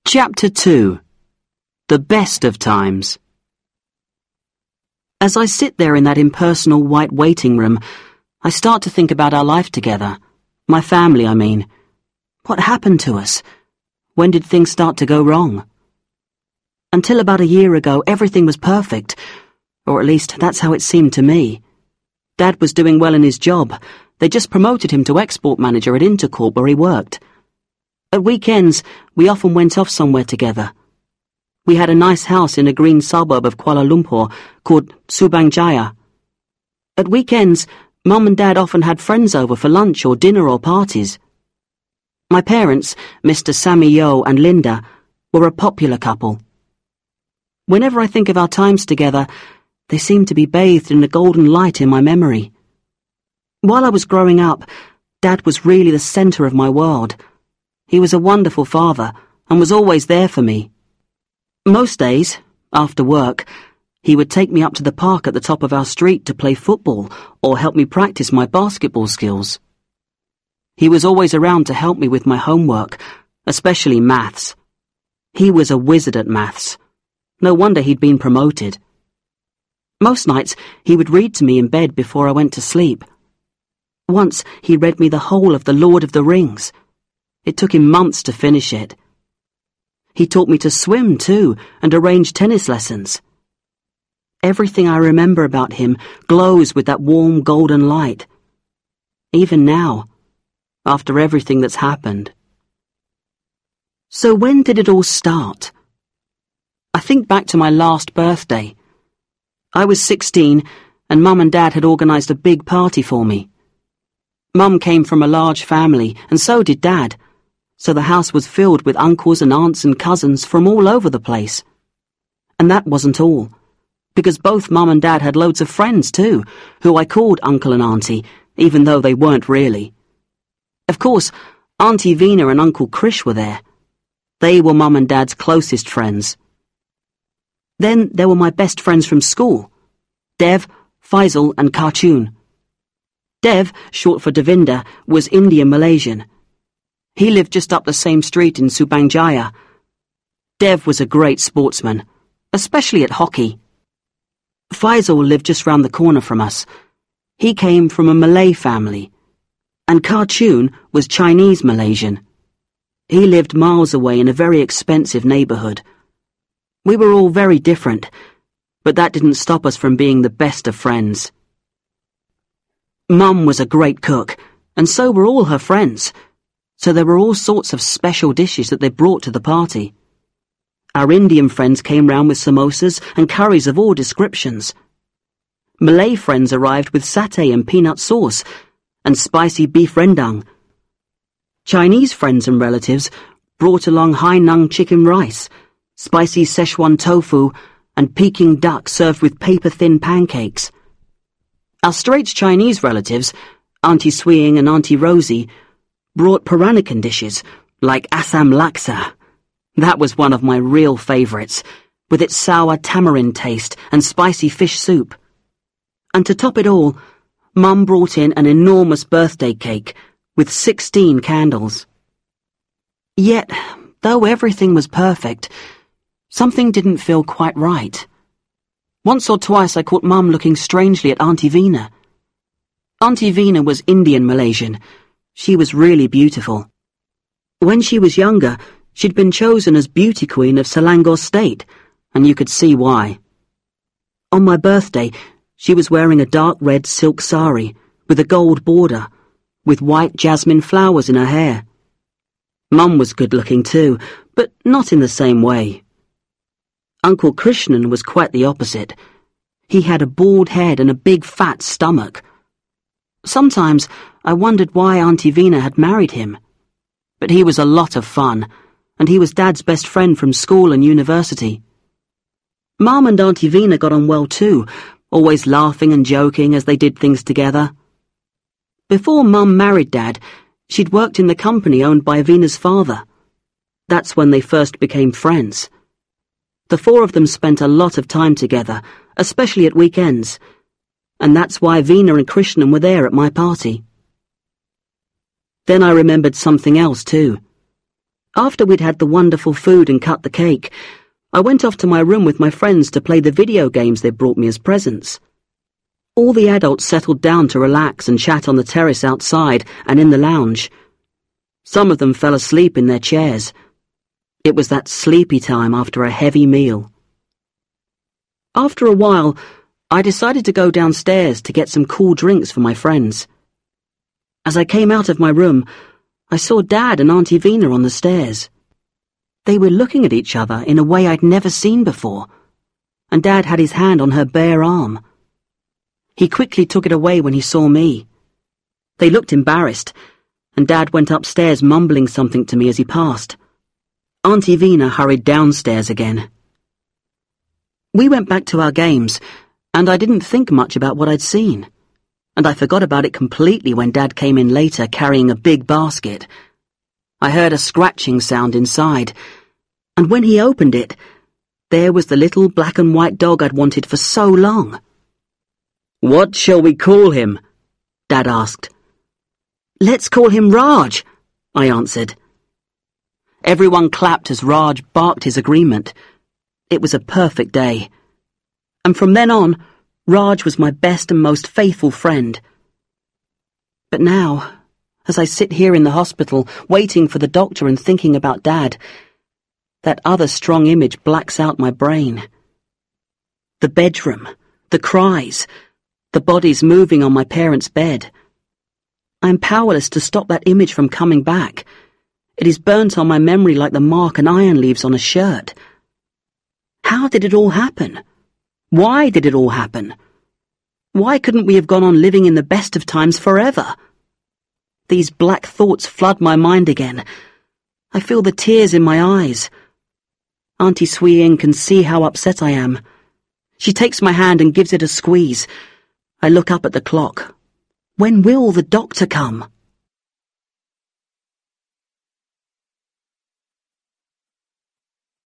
Chapter 2. The Best of Times. As I sit there in that impersonal white waiting room, I start to think about our life together. My family, I mean. What happened to us? When did things start to go wrong? Until about a year ago, everything was perfect, or at least that's how it seemed to me. Dad was doing well in his job. They just promoted him to export manager at Intercorp where he worked. At weekends, we often went off somewhere together. We had a nice house in a green suburb of Kuala Lumpur called Subang Jaya. At weekends, Mum and Dad often had friends over for lunch or dinner or parties. My parents, Mr. Sammy Yo and Linda, were a popular couple. Whenever I think of our times together, they seem to be bathed in a golden light in my memory. While I was growing up, Dad was really the centre of my world. He was a wonderful father and was always there for me. Most days, after work, he would take me up to the park at the top of our street to play football or help me practice my basketball skills. He was always around to help me with my homework, especially maths. He was a wizard at maths. No wonder he'd been promoted. Most nights, he would read to me in bed before I went to sleep. Once, he read me the whole of The Lord of the Rings. It took him months to finish it. He taught me to swim, too, and arranged tennis lessons. Everything I remember about him glows with that warm golden light. Even now, after everything that's happened. So when did it all start? I think back to my last birthday. I was 16, and Mum and Dad had organised a big party for me. Mum came from a large family, and so did Dad, so the house was filled with uncles and aunts and cousins from all over the place. And that wasn't all, because both Mum and Dad had loads of friends too, who I called Uncle and Auntie, even though they weren't really. Of course, Auntie Veena and Uncle Krish were there. They were Mum and Dad's closest friends. Then there were my best friends from school, Dev, Faisal and Cartoon. Dev, short for Devinder, was Indian-Malaysian. He lived just up the same street in Subang Jaya. Dev was a great sportsman, especially at hockey. Faisal lived just round the corner from us. He came from a Malay family. And Cartoon was Chinese-Malaysian. He lived miles away in a very expensive neighbourhood. We were all very different, but that didn't stop us from being the best of friends. Mum was a great cook, and so were all her friends, so there were all sorts of special dishes that they brought to the party. Our Indian friends came round with samosas and curries of all descriptions. Malay friends arrived with satay and peanut sauce, and spicy beef rendang. Chinese friends and relatives brought along Hainang chicken rice, spicy Szechuan tofu, and Peking duck served with paper-thin pancakes. Our Straits Chinese relatives, Auntie Sweying and Auntie Rosie, brought Peranakan dishes, like Assam laksa. That was one of my real favourites, with its sour tamarind taste and spicy fish soup. And to top it all, Mum brought in an enormous birthday cake with 16 candles. Yet, though everything was perfect, something didn't feel quite right. Once or twice I caught Mum looking strangely at Auntie Veena. Auntie Veena was Indian-Malaysian. She was really beautiful. When she was younger, she'd been chosen as beauty queen of Selangor State, and you could see why. On my birthday, she was wearing a dark red silk sari with a gold border, with white jasmine flowers in her hair. Mum was good-looking too, but not in the same way. Uncle Krishnan was quite the opposite. He had a bald head and a big fat stomach. Sometimes I wondered why Auntie Veena had married him. But he was a lot of fun, and he was Dad's best friend from school and university. Mum and Auntie Veena got on well too, always laughing and joking as they did things together. Before Mum married Dad, she'd worked in the company owned by Veena's father. That's when they first became friends. The four of them spent a lot of time together, especially at weekends, and that's why Veena and Krishnan were there at my party. Then I remembered something else too. After we'd had the wonderful food and cut the cake, I went off to my room with my friends to play the video games they brought me as presents. All the adults settled down to relax and chat on the terrace outside and in the lounge. Some of them fell asleep in their chairs. It was that sleepy time after a heavy meal. After a while, I decided to go downstairs to get some cool drinks for my friends. As I came out of my room, I saw Dad and Auntie Vina on the stairs. They were looking at each other in a way I'd never seen before, and Dad had his hand on her bare arm. He quickly took it away when he saw me. They looked embarrassed, and Dad went upstairs mumbling something to me as he passed. Auntie Vina hurried downstairs again. We went back to our games, and I didn't think much about what I'd seen, and I forgot about it completely when Dad came in later carrying a big basket. I heard a scratching sound inside, and when he opened it, there was the little black and white dog I'd wanted for so long. "What shall we call him?" Dad asked. "Let's call him Raj," I answered. Everyone clapped as Raj barked his agreement. It was a perfect day. And from then on, Raj was my best and most faithful friend. But now, as I sit here in the hospital, waiting for the doctor and thinking about Dad, that other strong image blacks out my brain. The bedroom, the cries, the bodies moving on my parents' bed. I am powerless to stop that image from coming back. It is burnt on my memory like the mark an iron leaves on a shirt. How did it all happen? Why did it all happen? Why couldn't we have gone on living in the best of times forever? These black thoughts flood my mind again. I feel the tears in my eyes. Auntie Swee Ing can see how upset I am. She takes my hand and gives it a squeeze. I look up at the clock. When will the doctor come?